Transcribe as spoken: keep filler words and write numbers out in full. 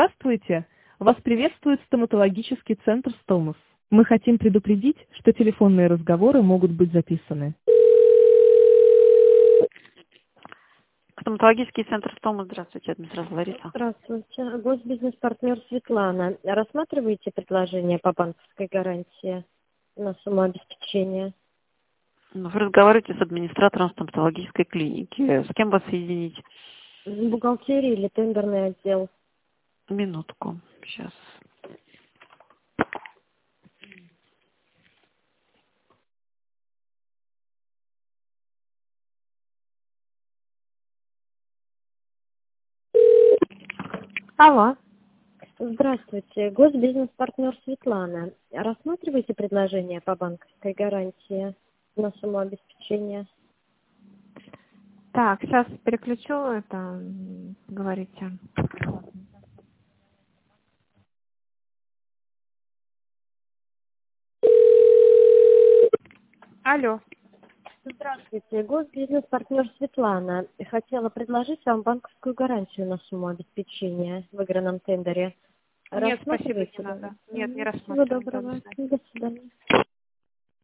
Здравствуйте! Вас приветствует стоматологический центр «Стомус». Мы хотим предупредить, что телефонные разговоры могут быть записаны. Стоматологический центр Стома. Здравствуйте, администратор Лариса. Здравствуйте. Госбизнес-партнер Светлана. Рассматриваете предложение по банковской гарантии на сумму обеспечения? Вы разговариваете с администратором стоматологической клиники. С кем вас соединить? В бухгалтерии или тендерный отдел? Минутку. Сейчас. Алло. Здравствуйте. Госбизнес-партнер Светлана. Рассматриваете предложение по банковской гарантии на сумму обеспечения? Так, сейчас переключу это, м, говорите. Алло. Здравствуйте. Госбизнес-партнер Светлана. Хотела предложить вам банковскую гарантию на сумму обеспечения в выигранном тендере. Нет, спасибо, Рассматриваете? не надо. Нет, не Мгм. Всего рассматриваем. доброго. До свидания. До свидания.